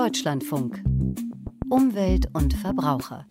Deutschlandfunk. Umwelt und Verbraucher.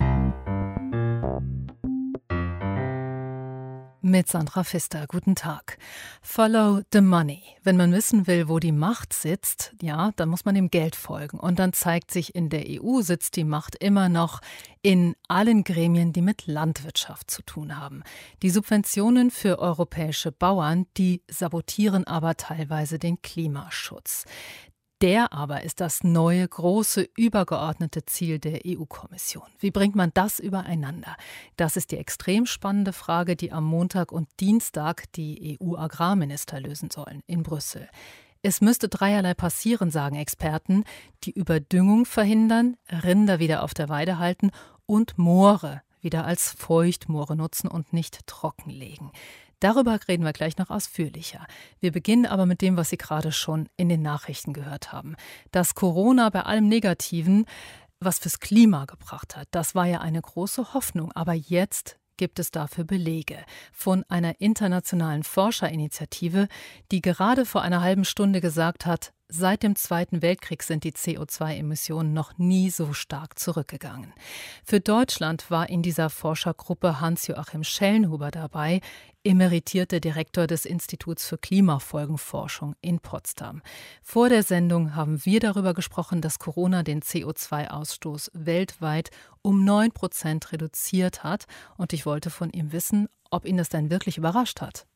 Mit Sandra Pfister, guten Tag. Follow the money. Wenn man wissen will, wo die Macht sitzt, ja, dann muss man dem Geld folgen. Und dann zeigt sich, in der EU sitzt die Macht immer noch in allen Gremien, die mit Landwirtschaft zu tun haben. Die Subventionen für europäische Bauern, die sabotieren aber teilweise den Klimaschutz. Der aber ist das neue, große, übergeordnete Ziel der EU-Kommission. Wie bringt man das übereinander? Das ist die extrem spannende Frage, die am Montag und Dienstag die EU-Agrarminister lösen sollen in Brüssel. Es müsste dreierlei passieren, sagen Experten, die Überdüngung verhindern, Rinder wieder auf der Weide halten und Moore wieder als Feuchtmoore nutzen und nicht trockenlegen. Darüber reden wir gleich noch ausführlicher. Wir beginnen aber mit dem, was Sie gerade schon in den Nachrichten gehört haben. Dass Corona bei allem Negativen was fürs Klima gebracht hat, das war ja eine große Hoffnung. Aber jetzt gibt es dafür Belege von einer internationalen Forscherinitiative, die gerade vor einer halben Stunde gesagt hat, seit dem Zweiten Weltkrieg sind die CO2-Emissionen noch nie so stark zurückgegangen. Für Deutschland war in dieser Forschergruppe Hans-Joachim Schellenhuber dabei, emeritierter Direktor des Instituts für Klimafolgenforschung in Potsdam. Vor der Sendung haben wir darüber gesprochen, dass Corona den CO2-Ausstoß weltweit um 9% reduziert hat. Und ich wollte von ihm wissen, ob ihn das denn wirklich überrascht hat.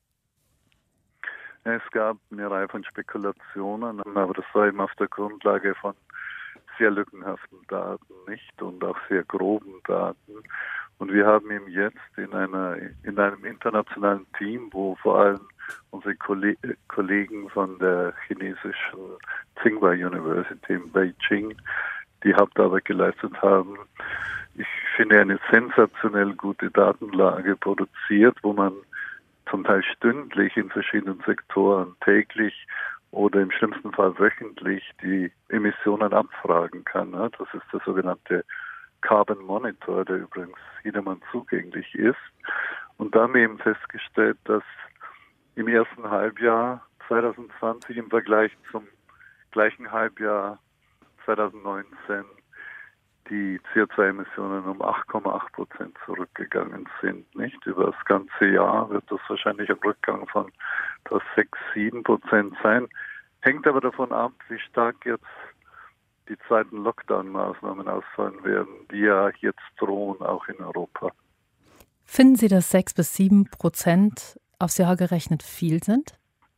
Es gab eine Reihe von Spekulationen, aber das war eben auf der Grundlage von sehr lückenhaften Daten, nicht, und auch sehr groben Daten. Und wir haben eben jetzt in einem internationalen Team, wo vor allem unsere Kollegen von der chinesischen Tsinghua University in Beijing die Hauptarbeit geleistet haben, ich finde, eine sensationell gute Datenlage produziert, wo man zum Teil stündlich in verschiedenen Sektoren, täglich oder im schlimmsten Fall wöchentlich die Emissionen abfragen kann. Das ist der sogenannte Carbon Monitor, der übrigens jedermann zugänglich ist. Und da haben wir eben festgestellt, dass im ersten Halbjahr 2020 im Vergleich zum gleichen Halbjahr 2019 die CO2-Emissionen um 8,8% zurückgegangen sind. Nicht über das ganze Jahr wird das wahrscheinlich ein Rückgang von 6-7% sein. Hängt aber davon ab, wie stark jetzt die zweiten Lockdown-Maßnahmen ausfallen werden, die ja jetzt drohen, auch in Europa. Finden Sie, dass 6-7% aufs Jahr gerechnet viel sind?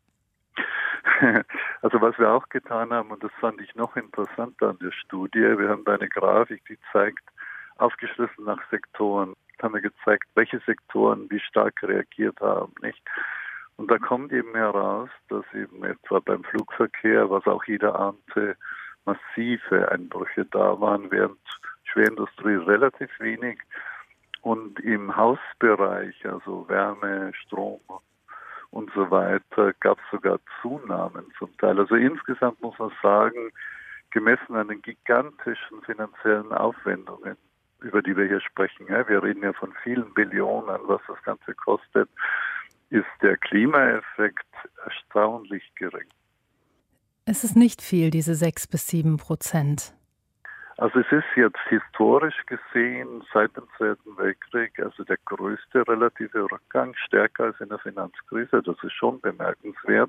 Also was wir auch getan haben, und das fand ich noch interessanter an der Studie, wir haben da eine Grafik, die zeigt, aufgeschlüsselt nach Sektoren, haben wir gezeigt, welche Sektoren wie stark reagiert haben, nicht? Und da kommt eben heraus, dass eben etwa beim Flugverkehr, was auch jeder ahnte, massive Einbrüche da waren, während Schwerindustrie relativ wenig. Und im Hausbereich, also Wärme, Strom und so weiter, gab es sogar Zunahmen zum Teil. Also insgesamt muss man sagen, gemessen an den gigantischen finanziellen Aufwendungen, über die wir hier sprechen, wir reden ja von vielen Billionen, was das Ganze kostet, ist der Klimaeffekt erstaunlich gering. Es ist nicht viel, diese 6-7%. Also es ist jetzt historisch gesehen seit dem Zweiten Weltkrieg also der größte relative Rückgang, stärker als in der Finanzkrise. Das ist schon bemerkenswert.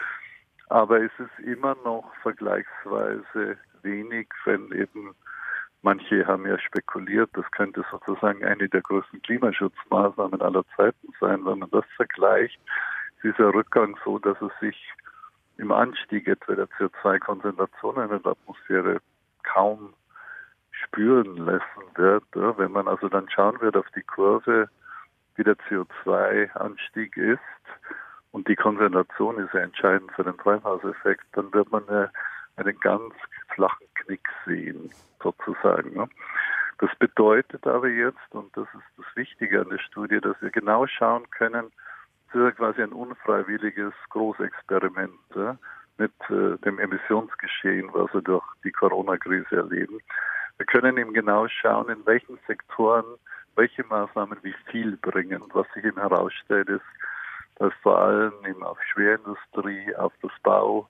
Aber es ist immer noch vergleichsweise wenig, wenn eben manche haben ja spekuliert, das könnte sozusagen eine der größten Klimaschutzmaßnahmen aller Zeiten sein. Wenn man das vergleicht, ist dieser Rückgang so, dass es sich im Anstieg etwa der CO2-Konzentration in der Atmosphäre kaum spüren lassen wird. Wenn man also dann schauen wird auf die Kurve, wie der CO2-Anstieg ist, und die Konzentration ist ja entscheidend für den Treibhauseffekt, dann wird man einen ganz flachen Knick sehen, sozusagen. Das bedeutet aber jetzt, und das ist das Wichtige an der Studie, dass wir genau schauen können, das ist ja quasi ein unfreiwilliges Großexperiment mit dem Emissionsgeschehen, was wir durch die Corona-Krise erleben. Wir können eben genau schauen, in welchen Sektoren welche Maßnahmen wie viel bringen. Und was sich eben herausstellt, ist, dass vor allem eben auf Schwerindustrie, auf das Bau,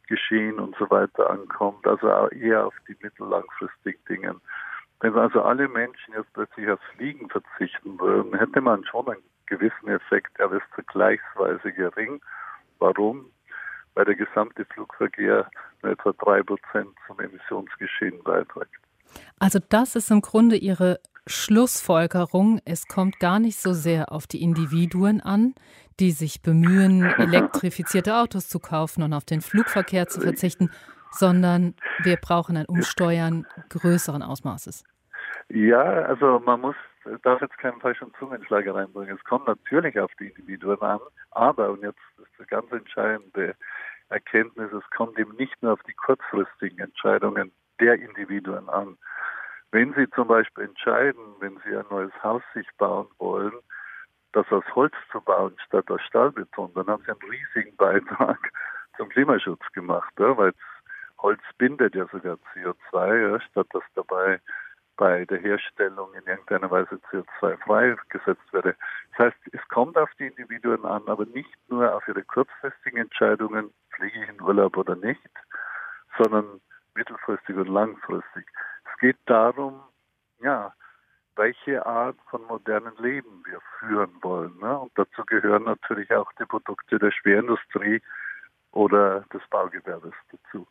Geschehen und so weiter ankommt, also auch eher auf die mittellangfristigen Dinge. Wenn also alle Menschen jetzt plötzlich aufs Fliegen verzichten würden, hätte man schon einen gewissen Effekt, aber ist vergleichsweise gering. Warum? Weil der gesamte Flugverkehr nur etwa 3% zum Emissionsgeschehen beiträgt. Also das ist im Grunde Ihre Schlussfolgerung. Es kommt gar nicht so sehr auf die Individuen an, die sich bemühen, elektrifizierte Autos zu kaufen und auf den Flugverkehr zu verzichten, sondern wir brauchen ein Umsteuern größeren Ausmaßes. Ja, also darf jetzt keinen falschen Zungenschlag reinbringen. Es kommt natürlich auf die Individuen an, aber, und jetzt ist die ganz entscheidende Erkenntnis, es kommt eben nicht nur auf die kurzfristigen Entscheidungen der Individuen an. Wenn Sie zum Beispiel entscheiden, wenn Sie ein neues Haus sich bauen wollen, das aus Holz zu bauen statt aus Stahlbeton, dann haben Sie einen riesigen Beitrag zum Klimaschutz gemacht, ja, weil Holz bindet ja sogar CO2, ja, statt dass dabei bei der Herstellung in irgendeiner Weise CO2 freigesetzt werde. Das heißt, es kommt auf die Individuen an, aber nicht nur auf ihre kurzfristigen Entscheidungen, fliege ich in Urlaub oder nicht, sondern mittelfristig und langfristig. Es geht darum, ja, welche Art von modernen Leben wir führen wollen. Ne? Und dazu gehören natürlich auch die Produkte der Schwerindustrie oder des Baugewerbes dazu.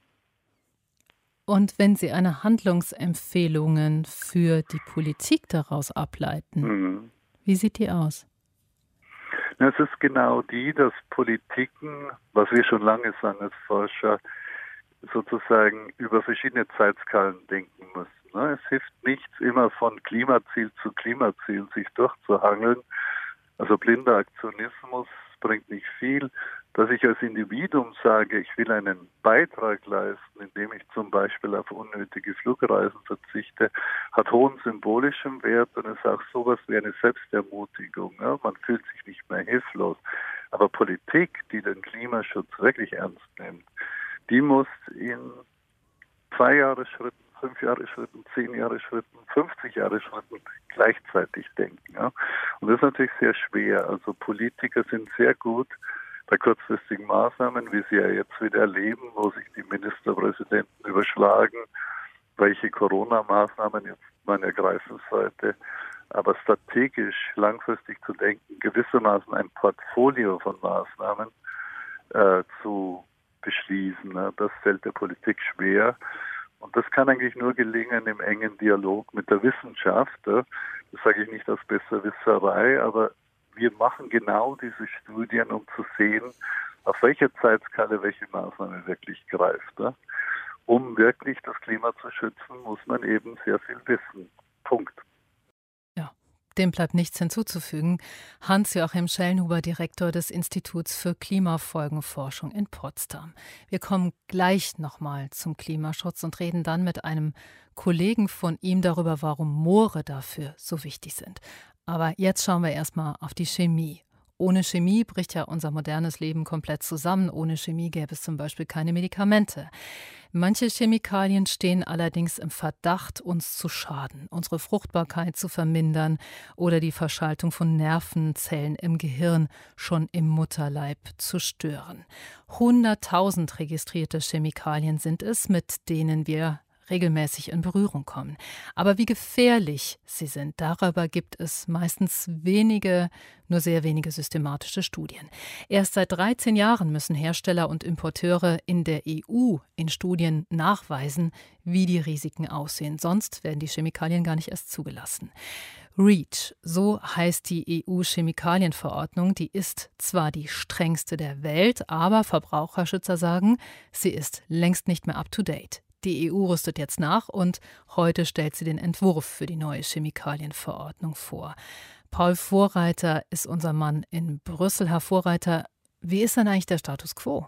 Und wenn Sie eine Handlungsempfehlungen für die Politik daraus ableiten, wie sieht die aus? Es ist genau die, dass Politiken, was wir schon lange sagen als Forscher, sozusagen über verschiedene Zeitskalen denken müssen. Es hilft nichts, immer von Klimaziel zu Klimaziel sich durchzuhangeln. Also blinder Aktionismus bringt nicht viel. Dass ich als Individuum sage, ich will einen Beitrag leisten, indem ich zum Beispiel auf unnötige Flugreisen verzichte, hat hohen symbolischen Wert und ist auch sowas wie eine Selbstermutigung. Ja? Man fühlt sich nicht mehr hilflos. Aber Politik, die den Klimaschutz wirklich ernst nimmt, die muss in 2-Jahres-Schritten, 5-Jahres-Schritten, 10-Jahres-Schritten, 50-Jahres-Schritten gleichzeitig denken. Ja? Und das ist natürlich sehr schwer. Also Politiker sind sehr gut bei kurzfristigen Maßnahmen, wie sie ja jetzt wieder erleben, wo sich die Ministerpräsidenten überschlagen, welche Corona-Maßnahmen jetzt man ergreifen sollte. Aber strategisch langfristig zu denken, gewissermaßen ein Portfolio von Maßnahmen zu beschließen, das fällt der Politik schwer. Und das kann eigentlich nur gelingen im engen Dialog mit der Wissenschaft. Das sage ich nicht aus Besserwisserei, aber wir machen genau diese Studien, um zu sehen, auf welcher Zeitskala welche Maßnahme wirklich greift. Um wirklich das Klima zu schützen, muss man eben sehr viel wissen. Punkt. Ja, dem bleibt nichts hinzuzufügen. Hans-Joachim Schellnhuber, Direktor des Instituts für Klimafolgenforschung in Potsdam. Wir kommen gleich nochmal zum Klimaschutz und reden dann mit einem Kollegen von ihm darüber, warum Moore dafür so wichtig sind. Aber jetzt schauen wir erstmal auf die Chemie. Ohne Chemie bricht ja unser modernes Leben komplett zusammen. Ohne Chemie gäbe es zum Beispiel keine Medikamente. Manche Chemikalien stehen allerdings im Verdacht, uns zu schaden, unsere Fruchtbarkeit zu vermindern oder die Verschaltung von Nervenzellen im Gehirn schon im Mutterleib zu stören. 100.000 registrierte Chemikalien sind es, mit denen wir regelmäßig in Berührung kommen. Aber wie gefährlich sie sind, darüber gibt es meistens nur sehr wenige systematische Studien. Erst seit 13 Jahren müssen Hersteller und Importeure in der EU in Studien nachweisen, wie die Risiken aussehen. Sonst werden die Chemikalien gar nicht erst zugelassen. REACH, so heißt die EU-Chemikalienverordnung, die ist zwar die strengste der Welt, aber Verbraucherschützer sagen, sie ist längst nicht mehr up-to-date. Die EU rüstet jetzt nach und heute stellt sie den Entwurf für die neue Chemikalienverordnung vor. Paul Vorreiter ist unser Mann in Brüssel. Herr Vorreiter, wie ist denn eigentlich der Status quo?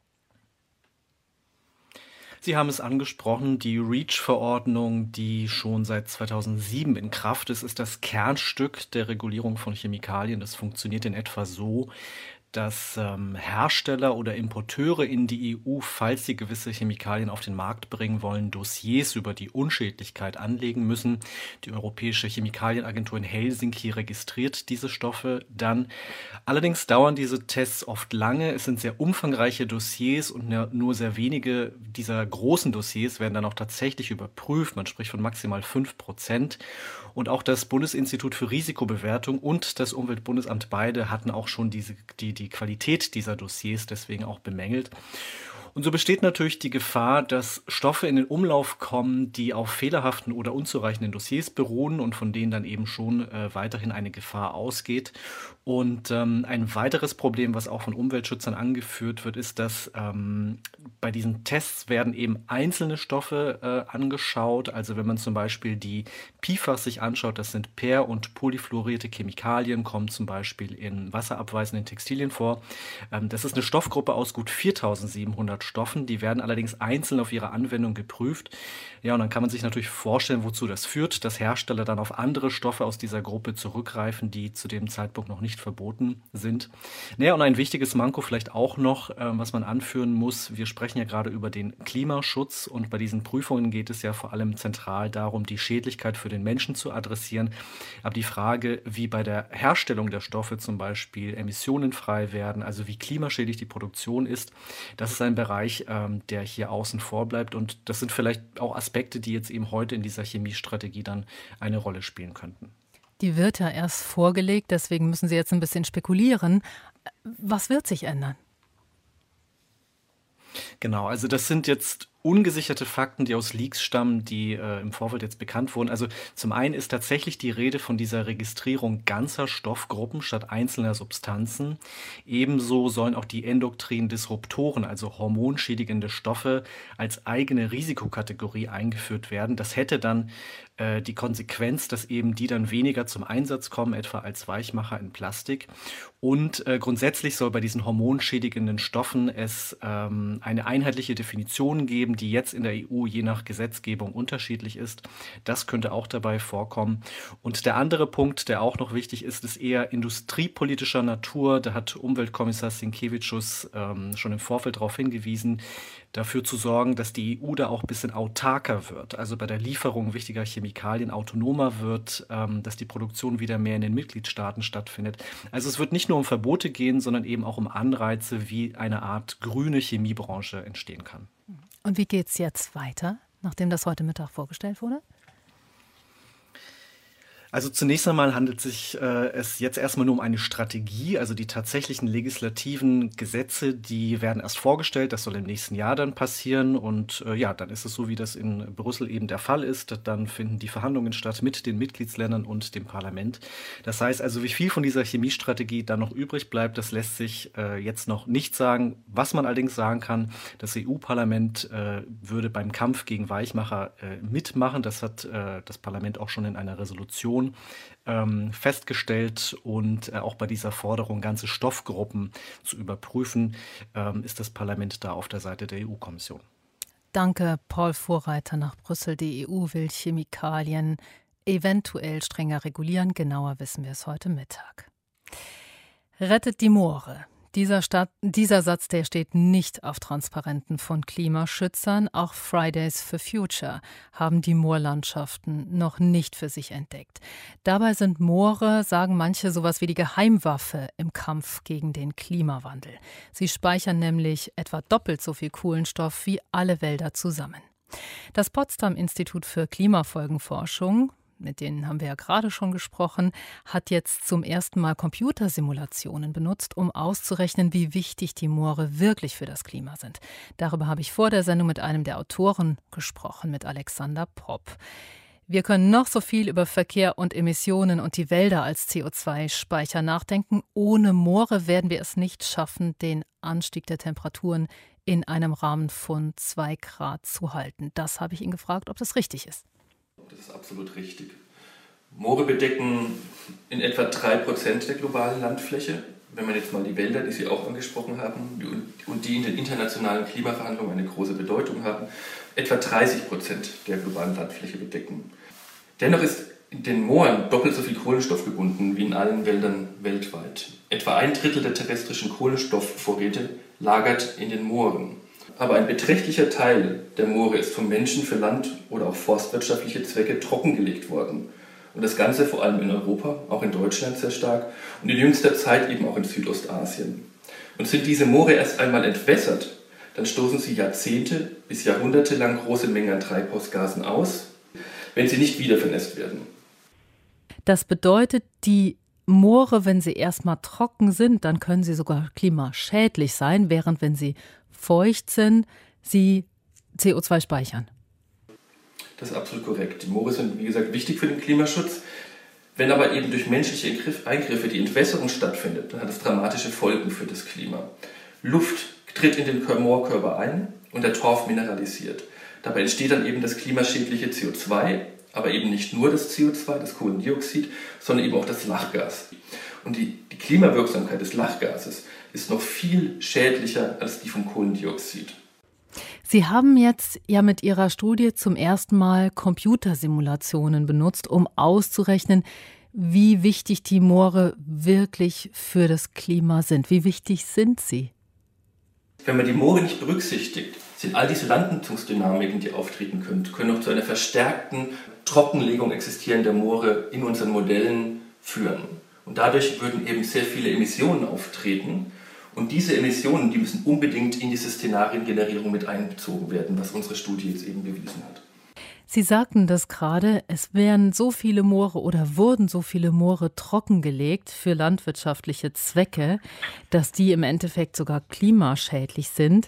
Sie haben es angesprochen, die REACH-Verordnung, die schon seit 2007 in Kraft ist das Kernstück der Regulierung von Chemikalien. Das funktioniert in etwa so, dass Hersteller oder Importeure in die EU, falls sie gewisse Chemikalien auf den Markt bringen wollen, Dossiers über die Unschädlichkeit anlegen müssen. Die Europäische Chemikalienagentur in Helsinki registriert diese Stoffe dann. Allerdings dauern diese Tests oft lange. Es sind sehr umfangreiche Dossiers und nur sehr wenige dieser großen Dossiers werden dann auch tatsächlich überprüft. Man spricht von maximal 5%. Und auch das Bundesinstitut für Risikobewertung und das Umweltbundesamt beide hatten auch schon die Qualität dieser Dossiers deswegen auch bemängelt. Und so besteht natürlich die Gefahr, dass Stoffe in den Umlauf kommen, die auf fehlerhaften oder unzureichenden Dossiers beruhen und von denen dann eben schon weiterhin eine Gefahr ausgeht. Und ein weiteres Problem, was auch von Umweltschützern angeführt wird, ist, dass bei diesen Tests werden eben einzelne Stoffe angeschaut. Also wenn man zum Beispiel die PFAS sich anschaut, das sind per- und polyfluorierte Chemikalien, kommen zum Beispiel in wasserabweisenden Textilien vor. Das ist eine Stoffgruppe aus gut 4.700 Stoffen. Die werden allerdings einzeln auf ihre Anwendung geprüft. Ja, und dann kann man sich natürlich vorstellen, wozu das führt, dass Hersteller dann auf andere Stoffe aus dieser Gruppe zurückgreifen, die zu dem Zeitpunkt noch nicht verboten sind. Naja, und ein wichtiges Manko vielleicht auch noch, was man anführen muss. Wir sprechen ja gerade über den Klimaschutz und bei diesen Prüfungen geht es ja vor allem zentral darum, die Schädlichkeit für den Menschen zu adressieren. Aber die Frage, wie bei der Herstellung der Stoffe zum Beispiel emissionenfrei werden, also wie klimaschädlich die Produktion ist, das ist ein Bereich, der hier außen vor bleibt. Und das sind vielleicht auch Aspekte, die jetzt eben heute in dieser Chemiestrategie dann eine Rolle spielen könnten. Die wird ja erst vorgelegt, deswegen müssen Sie jetzt ein bisschen spekulieren. Was wird sich ändern? Genau, also das sind jetzt ungesicherte Fakten, die aus Leaks stammen, die im Vorfeld jetzt bekannt wurden. Also zum einen ist tatsächlich die Rede von dieser Registrierung ganzer Stoffgruppen statt einzelner Substanzen. Ebenso sollen auch die endokrinen Disruptoren, also hormonschädigende Stoffe, als eigene Risikokategorie eingeführt werden. Das hätte dann die Konsequenz, dass eben die dann weniger zum Einsatz kommen, etwa als Weichmacher in Plastik. Und grundsätzlich soll bei diesen hormonschädigenden Stoffen es eine einheitliche Definition geben, die jetzt in der EU je nach Gesetzgebung unterschiedlich ist. Das könnte auch dabei vorkommen. Und der andere Punkt, der auch noch wichtig ist, ist eher industriepolitischer Natur. Da hat Umweltkommissar Sinkevičius schon im Vorfeld darauf hingewiesen, dafür zu sorgen, dass die EU da auch ein bisschen autarker wird. Also bei der Lieferung wichtiger Chemikalien autonomer wird, dass die Produktion wieder mehr in den Mitgliedstaaten stattfindet. Also es wird nicht nur um Verbote gehen, sondern eben auch um Anreize, wie eine Art grüne Chemiebranche entstehen kann. Und wie geht es jetzt weiter, nachdem das heute Mittag vorgestellt wurde? Also zunächst einmal handelt sich es jetzt erstmal nur um eine Strategie. Also die tatsächlichen legislativen Gesetze, die werden erst vorgestellt. Das soll im nächsten Jahr dann passieren. Und ja, dann ist es so, wie das in Brüssel eben der Fall ist. Dann finden die Verhandlungen statt mit den Mitgliedsländern und dem Parlament. Das heißt also, wie viel von dieser Chemiestrategie dann noch übrig bleibt, das lässt sich jetzt noch nicht sagen. Was man allerdings sagen kann, das EU-Parlament würde beim Kampf gegen Weichmacher mitmachen. Das hat das Parlament auch schon in einer Resolution festgestellt und auch bei dieser Forderung, ganze Stoffgruppen zu überprüfen, ist das Parlament da auf der Seite der EU-Kommission. Danke, Paul Vorreiter nach Brüssel. Die EU will Chemikalien eventuell strenger regulieren. Genauer wissen wir es heute Mittag. Rettet die Moore. Dieser Satz, der steht nicht auf Transparenten von Klimaschützern. Auch Fridays for Future haben die Moorlandschaften noch nicht für sich entdeckt. Dabei sind Moore, sagen manche, sowas wie die Geheimwaffe im Kampf gegen den Klimawandel. Sie speichern nämlich etwa doppelt so viel Kohlenstoff wie alle Wälder zusammen. Das Potsdam-Institut für Klimafolgenforschung, mit denen haben wir ja gerade schon gesprochen, hat jetzt zum ersten Mal Computersimulationen benutzt, um auszurechnen, wie wichtig die Moore wirklich für das Klima sind. Darüber habe ich vor der Sendung mit einem der Autoren gesprochen, mit Alexander Popp. Wir können noch so viel über Verkehr und Emissionen und die Wälder als CO2-Speicher nachdenken. Ohne Moore werden wir es nicht schaffen, den Anstieg der Temperaturen in einem Rahmen von 2 Grad zu halten. Das habe ich ihn gefragt, ob das richtig ist. Das ist absolut richtig. Moore bedecken in etwa 3% der globalen Landfläche. Wenn man jetzt mal die Wälder, die Sie auch angesprochen haben, und die in den internationalen Klimaverhandlungen eine große Bedeutung haben, etwa 30% der globalen Landfläche bedecken. Dennoch ist in den Mooren doppelt so viel Kohlenstoff gebunden wie in allen Wäldern weltweit. Etwa 1/3 der terrestrischen Kohlenstoffvorräte lagert in den Mooren. Aber ein beträchtlicher Teil der Moore ist vom Menschen für land- oder auch forstwirtschaftliche Zwecke trockengelegt worden. Und das Ganze vor allem in Europa, auch in Deutschland sehr stark und in jüngster Zeit eben auch in Südostasien. Und sind diese Moore erst einmal entwässert, dann stoßen sie Jahrzehnte bis Jahrhunderte lang große Mengen an Treibhausgasen aus, wenn sie nicht wieder vernässt werden. Das bedeutet, die Moore, wenn sie erstmal trocken sind, dann können sie sogar klimaschädlich sein, während wenn sie feucht sind, sie CO2 speichern. Das ist absolut korrekt. Die Moore sind, wie gesagt, wichtig für den Klimaschutz. Wenn aber eben durch menschliche Eingriffe die Entwässerung stattfindet, dann hat es dramatische Folgen für das Klima. Luft tritt in den Moorkörper ein und der Torf mineralisiert. Dabei entsteht dann eben das klimaschädliche CO2, aber eben nicht nur das CO2, das Kohlendioxid, sondern eben auch das Lachgas. Und die Klimawirksamkeit des Lachgases ist noch viel schädlicher als die vom Kohlendioxid. Sie haben jetzt ja mit Ihrer Studie zum ersten Mal Computersimulationen benutzt, um auszurechnen, wie wichtig die Moore wirklich für das Klima sind. Wie wichtig sind sie? Wenn man die Moore nicht berücksichtigt, sind all diese Landnutzungsdynamiken, die auftreten können auch zu einer verstärkten Trockenlegung existierender Moore in unseren Modellen führen. Und dadurch würden eben sehr viele Emissionen auftreten. Und diese Emissionen, die müssen unbedingt in diese Szenariengenerierung mit einbezogen werden, was unsere Studie jetzt eben bewiesen hat. Sie sagten das gerade, es wären so viele Moore oder wurden so viele Moore trockengelegt für landwirtschaftliche Zwecke, dass die im Endeffekt sogar klimaschädlich sind.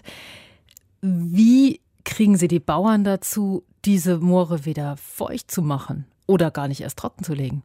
Wie kriegen Sie die Bauern dazu, diese Moore wieder feucht zu machen oder gar nicht erst trocken zu legen?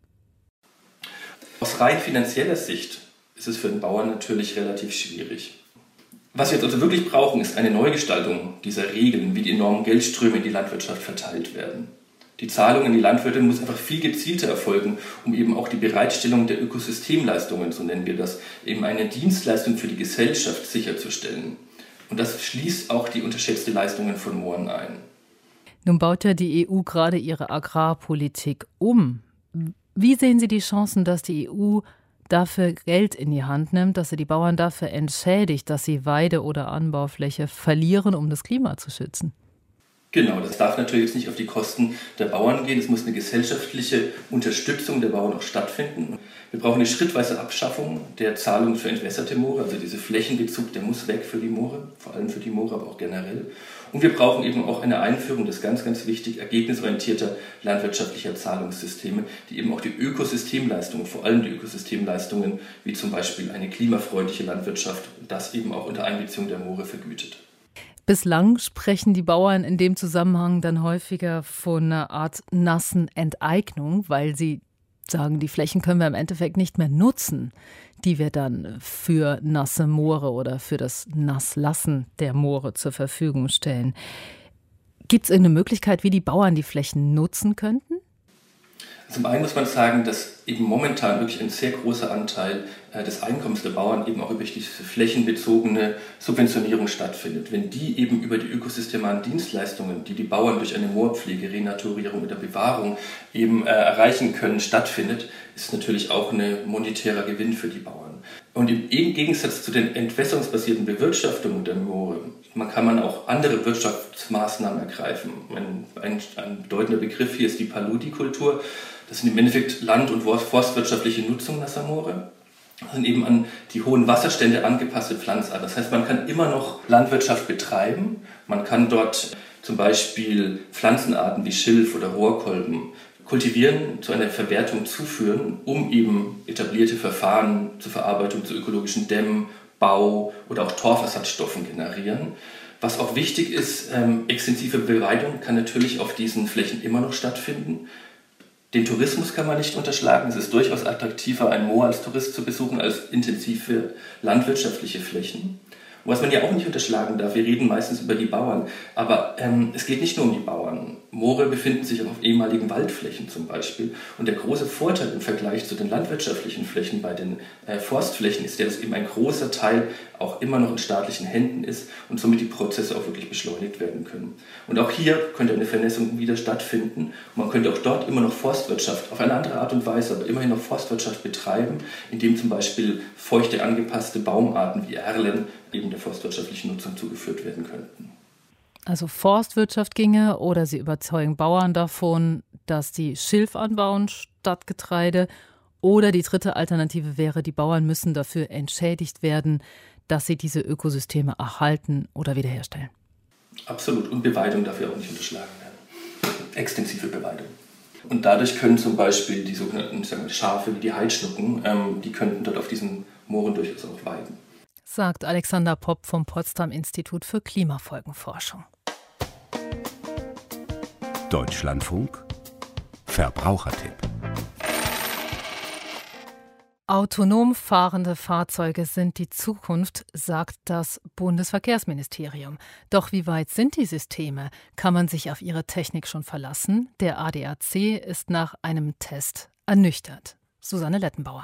Aus rein finanzieller Sicht ist es für den Bauern natürlich relativ schwierig. Was wir jetzt also wirklich brauchen, ist eine Neugestaltung dieser Regeln, wie die enormen Geldströme in die Landwirtschaft verteilt werden. Die Zahlung in die Landwirte muss einfach viel gezielter erfolgen, um eben auch die Bereitstellung der Ökosystemleistungen, so nennen wir das, eben eine Dienstleistung für die Gesellschaft sicherzustellen. Und das schließt auch die unterschätzte Leistungen von Mooren ein. Nun baut ja die EU gerade ihre Agrarpolitik um. Wie sehen Sie die Chancen, dass die EU dafür Geld in die Hand nimmt, dass sie die Bauern dafür entschädigt, dass sie Weide- oder Anbaufläche verlieren, um das Klima zu schützen? Genau, das darf natürlich jetzt nicht auf die Kosten der Bauern gehen. Es muss eine gesellschaftliche Unterstützung der Bauern auch stattfinden. Wir brauchen eine schrittweise Abschaffung der Zahlungen für entwässerte Moore. Also dieser Flächenbezug, der muss weg für die Moore, vor allem für die Moore, aber auch generell. Und wir brauchen eben auch eine Einführung, das ist ganz, ganz wichtig, ergebnisorientierter landwirtschaftlicher Zahlungssysteme, die eben auch die Ökosystemleistungen, vor allem die Ökosystemleistungen, wie zum Beispiel eine klimafreundliche Landwirtschaft, das eben auch unter Einbeziehung der Moore vergütet. Bislang sprechen die Bauern in dem Zusammenhang dann häufiger von einer Art nassen Enteignung, weil sie sagen, die Flächen können wir im Endeffekt nicht mehr nutzen, die wir dann für nasse Moore oder für das Nasslassen der Moore zur Verfügung stellen. Gibt es irgendeine Möglichkeit, wie die Bauern die Flächen nutzen könnten? Zum einen muss man sagen, dass eben momentan wirklich ein sehr großer Anteil des Einkommens der Bauern eben auch über diese flächenbezogene Subventionierung stattfindet. Wenn die eben über die ökosystemalen Dienstleistungen, die die Bauern durch eine Moorpflege, Renaturierung oder Bewahrung eben erreichen können, stattfindet, ist natürlich auch ein monetärer Gewinn für die Bauern. Und im Gegensatz zu den entwässerungsbasierten Bewirtschaftungen der Moore kann man auch andere Wirtschaftsmaßnahmen ergreifen. Ein bedeutender Begriff hier ist die Paludikultur. Das sind im Endeffekt land- und forstwirtschaftliche Nutzung nasser Moore. Das sind eben an die hohen Wasserstände angepasste Pflanzarten. Das heißt, man kann immer noch Landwirtschaft betreiben. Man kann dort zum Beispiel Pflanzenarten wie Schilf oder Rohrkolben kultivieren, zu einer Verwertung zuführen, um eben etablierte Verfahren zur Verarbeitung zu ökologischen Dämmen, Bau oder auch Torfersatzstoffen generieren. Was auch wichtig ist, extensive Beweidung kann natürlich auf diesen Flächen immer noch stattfinden. Den Tourismus kann man nicht unterschlagen. Es ist durchaus attraktiver, ein Moor als Tourist zu besuchen, als intensive landwirtschaftliche Flächen. Was man ja auch nicht unterschlagen darf, wir reden meistens über die Bauern, aber es geht nicht nur um die Bauern. Moore befinden sich auch auf ehemaligen Waldflächen zum Beispiel. Und der große Vorteil im Vergleich zu den landwirtschaftlichen Flächen bei den Forstflächen ist ja, dass eben ein großer Teil auch immer noch in staatlichen Händen ist und somit die Prozesse auch wirklich beschleunigt werden können. Und auch hier könnte eine Vernässung wieder stattfinden. Und man könnte auch dort immer noch Forstwirtschaft, auf eine andere Art und Weise, aber immerhin noch Forstwirtschaft betreiben, indem zum Beispiel feuchte angepasste Baumarten wie Erlen eben der forstwirtschaftlichen Nutzung zugeführt werden könnten. Also Forstwirtschaft ginge oder sie überzeugen Bauern davon, dass die Schilf anbauen statt Getreide. Oder die dritte Alternative wäre, die Bauern müssen dafür entschädigt werden, dass sie diese Ökosysteme erhalten oder wiederherstellen. Absolut. Und Beweidung darf ja auch nicht unterschlagen werden. Extensive Beweidung. Und dadurch können zum Beispiel die sogenannten Schafe wie die Heidschnucken, die könnten dort auf diesen Mooren durchaus auch weiden. Sagt Alexander Popp vom Potsdam Institut für Klimafolgenforschung. Deutschlandfunk Verbrauchertipp. Autonom fahrende Fahrzeuge sind die Zukunft, sagt das Bundesverkehrsministerium. Doch wie weit sind die Systeme? Kann man sich auf ihre Technik schon verlassen? Der ADAC ist nach einem Test ernüchtert. Susanne Lettenbauer.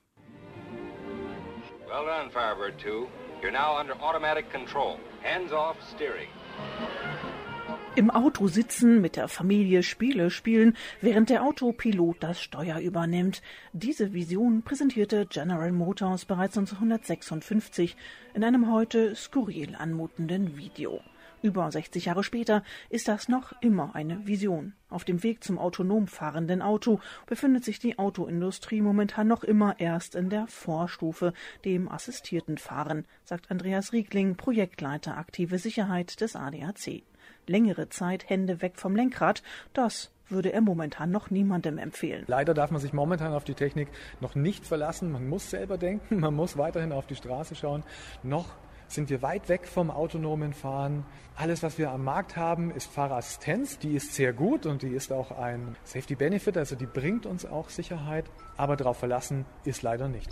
Well done, Firebird 2. You're now under automatic control. Hands-off steering. Im Auto sitzen, mit der Familie Spiele spielen, während der Autopilot das Steuer übernimmt. Diese Vision präsentierte General Motors bereits 1956 in einem heute skurril anmutenden Video. Über 60 Jahre später ist das noch immer eine Vision. Auf dem Weg zum autonom fahrenden Auto befindet sich die Autoindustrie momentan noch immer erst in der Vorstufe, dem assistierten Fahren, sagt Andreas Riegling, Projektleiter Aktive Sicherheit des ADAC. Längere Zeit Hände weg vom Lenkrad, das würde er momentan noch niemandem empfehlen. Leider darf man sich momentan auf die Technik noch nicht verlassen. Man muss selber denken, man muss weiterhin auf die Straße schauen. Noch sind wir weit weg vom autonomen Fahren. Alles, was wir am Markt haben, ist Fahrerassistenz. Die ist sehr gut und die ist auch ein Safety Benefit, also die bringt uns auch Sicherheit. Aber darauf verlassen ist leider nicht.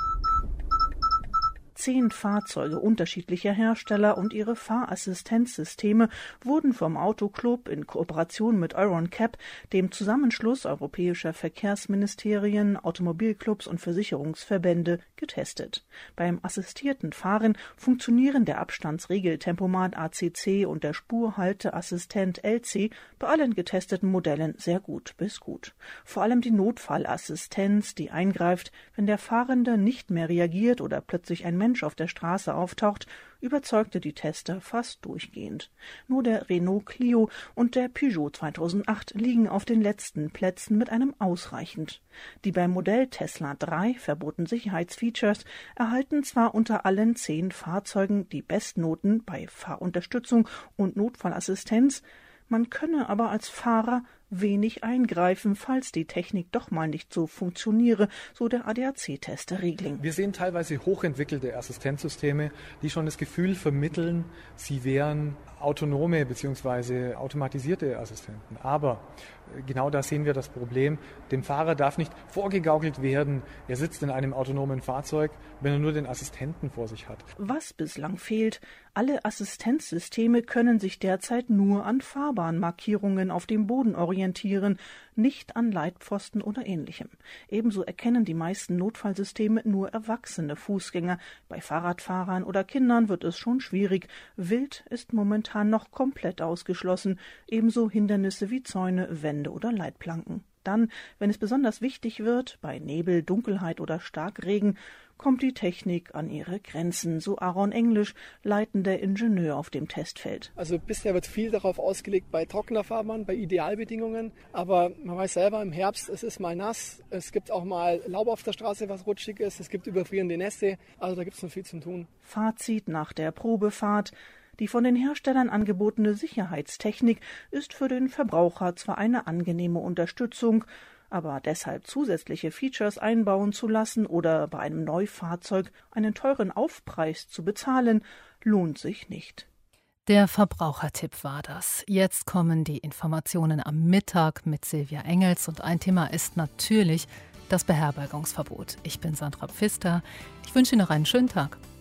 10 Fahrzeuge unterschiedlicher Hersteller und ihre Fahrassistenzsysteme wurden vom Autoclub in Kooperation mit EuronCap, dem Zusammenschluss europäischer Verkehrsministerien, Automobilclubs und Versicherungsverbände, getestet. Beim assistierten Fahren funktionieren der Abstandsregeltempomat ACC und der Spurhalteassistent LC bei allen getesteten Modellen sehr gut bis gut. Vor allem die Notfallassistenz, die eingreift, wenn der Fahrende nicht mehr reagiert oder plötzlich ein Mensch auf der Straße auftaucht, überzeugte die Tester fast durchgehend. Nur der Renault Clio und der Peugeot 2008 liegen auf den letzten Plätzen mit einem ausreichend. Die beim Modell Tesla 3 verbotenen Sicherheitsfeatures erhalten zwar unter allen 10 Fahrzeugen die Bestnoten bei Fahrunterstützung und Notfallassistenz, man könne aber als Fahrer wenig eingreifen, falls die Technik doch mal nicht so funktioniere, so der ADAC-Tester Riegling. Wir sehen teilweise hochentwickelte Assistenzsysteme, die schon das Gefühl vermitteln, sie wären autonome bzw. automatisierte Assistenten. Aber genau da sehen wir das Problem. Dem Fahrer darf nicht vorgegaukelt werden, er sitzt in einem autonomen Fahrzeug, wenn er nur den Assistenten vor sich hat. Was bislang fehlt, alle Assistenzsysteme können sich derzeit nur an Fahrbahnmarkierungen auf dem Boden orientieren, nicht an Leitpfosten oder Ähnlichem. Ebenso erkennen die meisten Notfallsysteme nur erwachsene Fußgänger. Bei Fahrradfahrern oder Kindern wird es schon schwierig. Wild ist momentan noch komplett ausgeschlossen, ebenso Hindernisse wie Zäune, Wände oder Leitplanken. Dann, wenn es besonders wichtig wird, bei Nebel, Dunkelheit oder Starkregen, kommt die Technik an ihre Grenzen, so Aaron Englisch, leitender Ingenieur auf dem Testfeld. Also bisher wird viel darauf ausgelegt bei trockener Fahrbahn, bei Idealbedingungen, aber man weiß selber, im Herbst, es ist mal nass, es gibt auch mal Laub auf der Straße, was rutschig ist, es gibt überfrierende Nässe, also da gibt es noch viel zu tun. Fazit nach der Probefahrt: Die von den Herstellern angebotene Sicherheitstechnik ist für den Verbraucher zwar eine angenehme Unterstützung, aber deshalb zusätzliche Features einbauen zu lassen oder bei einem Neufahrzeug einen teuren Aufpreis zu bezahlen, lohnt sich nicht. Der Verbrauchertipp war das. Jetzt kommen die Informationen am Mittag mit Silvia Engels und ein Thema ist natürlich das Beherbergungsverbot. Ich bin Sandra Pfister. Ich wünsche Ihnen noch einen schönen Tag.